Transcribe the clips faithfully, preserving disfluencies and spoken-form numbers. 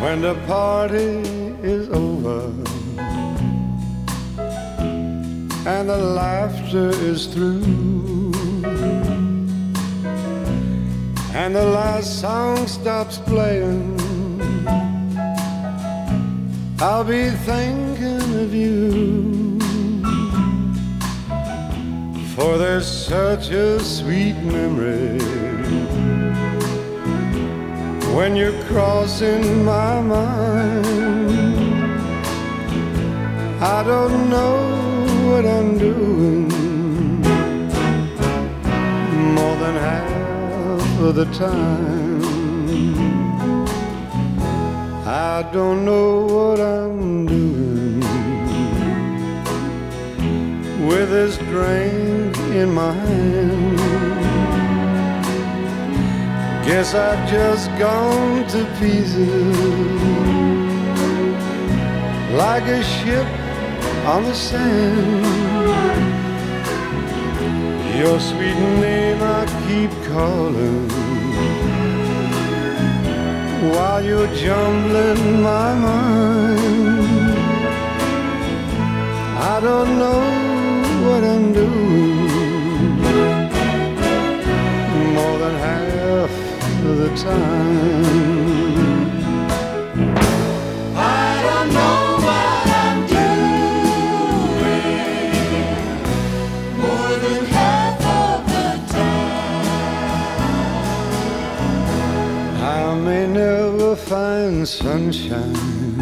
when the party is over and the laughter is through and the last song stops playing, I'll be thinking of you, for there's such a sweet memory when you're crossing my mind. I don't know what I'm doing more than half of the time. I don't know what I'm doing with this drink in my hand. Guess I've just gone to pieces like a ship on the sand. Your sweet name I keep calling while you're jumbling my mind. I don't know what I'm doing more than half of the time. I don't know what I'm doing more than half of the time. I may never find sunshine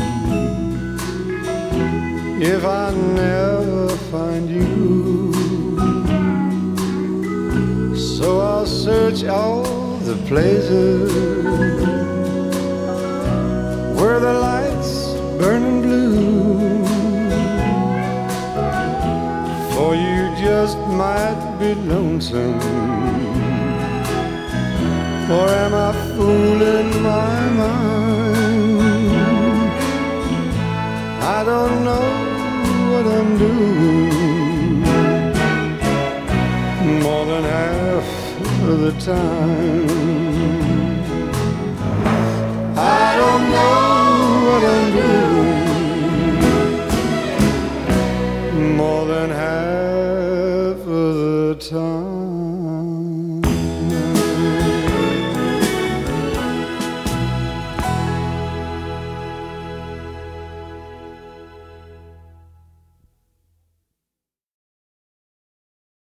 if I never find you, so I'll search all the places where the lights burning blue, for you just might be lonesome. Or am I fooling my mind? I don't know what I'm doing more than half of the time. I don't know what I'm doing